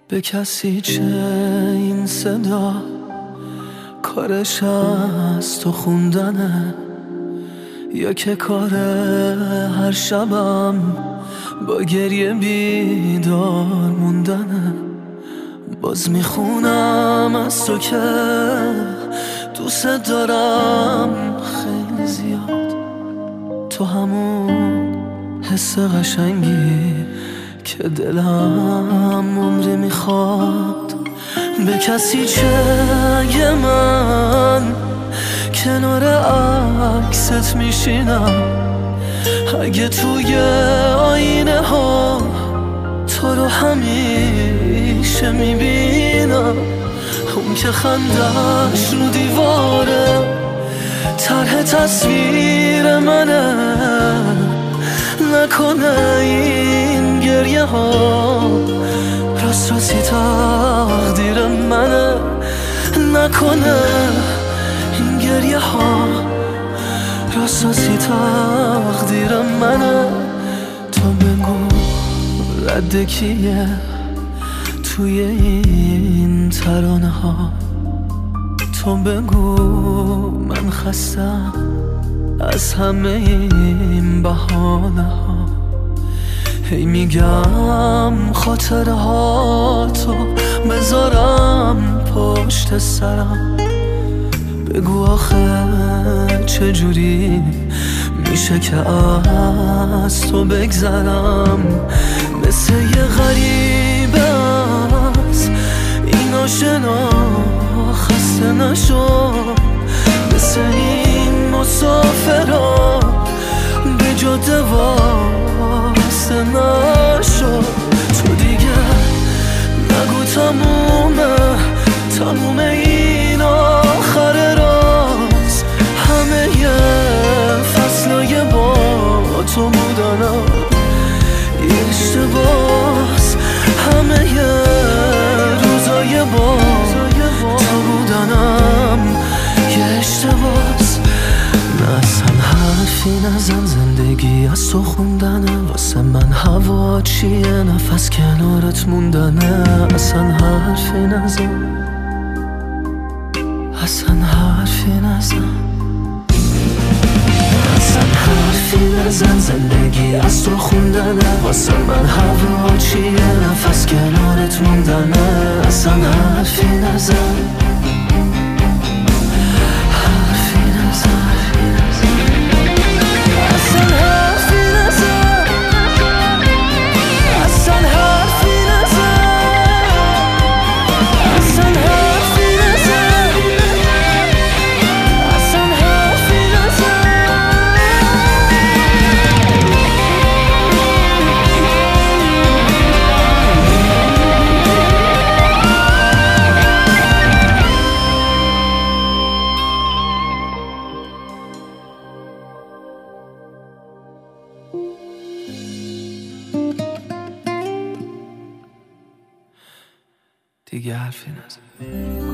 به کسی چه این صدا، کارش از تو خوندنه یا که کار هر شبم با گریه بیدار موندنه؟ باز میخونم از تو که دوست دارم خیلی زیاد، تو همون حس قشنگی که دلم عمری میخواد. به کسی چه اگه من کنار عکست میشینم، اگه توی آینه ها تو رو همیشه میبینم، اون که خندش رو دیواره طرح تصویر منه، نکنه این گریه ها راست راستی تقدیر منه، نکنه این گریه ها راست راستی تقدیر منه. تو بگو رد کیه توی این ترانه ها، تو بگو من خستم از همه این بهانه ها. هی میگم خاطره ها تو بذارم پشت سرم، بگو آخه چجوری میشه که از تو بگذرم؟ مثل یه غریبه از این آشنا خسته نشو، مثل این مسافرها به جاده واسه نشو. تو دیگه نگو تموم این آخر راست، همه یه فصلای با تو بودنم یه اشتباس، همه یه روزای با تو بودنم یه اشتباس. نه اصلا حرفی نزن، زندگی از تو خوندنه، واسه من هوا چیه نفس کنارت موندنه. اصلا حرفی نزن، اصلا حرفی نزن، اصلا حرفی نزن، زندگی از تو خوندنه، واسه من هوا چیه نفس کنارت موندنه. اصلا حرفی نزن، حرفی نزن، اصلا حرفی نزن، اصلا حرفی نزن، اصلا حرفی نزن، اصلا حرفی نزن. دیگه حرفی نزن.